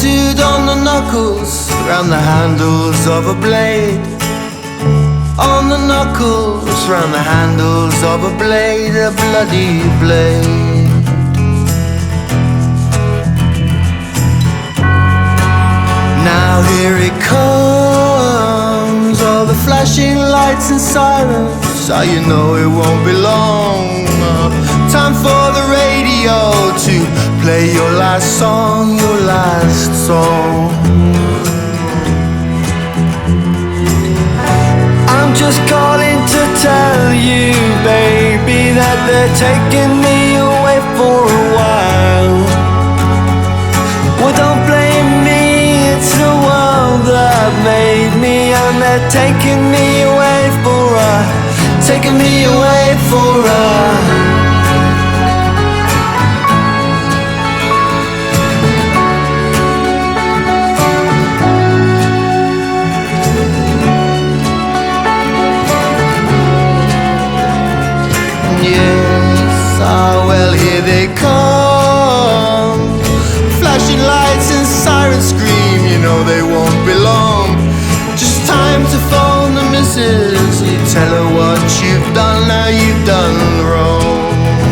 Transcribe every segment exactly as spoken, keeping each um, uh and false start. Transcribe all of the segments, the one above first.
tattooed on the knuckles, round the handles of a blade. On the knuckles, round the handles of a blade, a bloody blade. Now here it comes, all the flashing lights and sirens. How you know it won't be long. Time for the radio to play your last song, your last song. I'm just calling to tell you, baby, that they're taking me away for a while. Well, don't blame me, it's the world that made me, and they're taking me away for a, taking me away for a. Here they come, flashing lights and sirens scream. You know they won't be long. Just time to phone the missus. You tell her what you've done, now you've done wrong.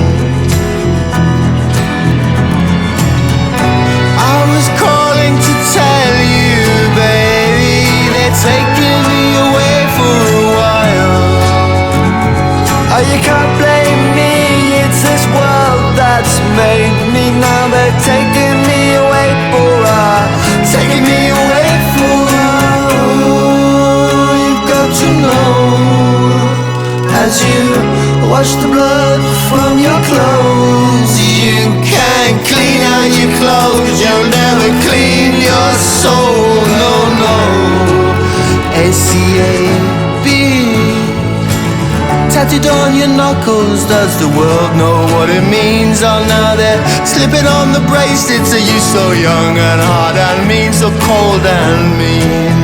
I was calling to tell you, baby, they're taking me away for a while. Oh, you can't blame me, it's this world that's made me. Now they're taking me away for a, taking me away for a. You've got to know, as you wash the blood from your clothes, you can't clean out your clothes, you'll never clean your soul. No, no. A C A B tattooed on your knuckles, does the world know what it means? Oh, now they're slipping on the bracelets. Are you so young and hard and mean, so cold and mean?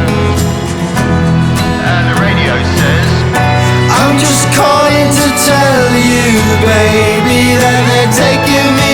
And the radio says, I'm just calling to tell you, baby, that they're taking me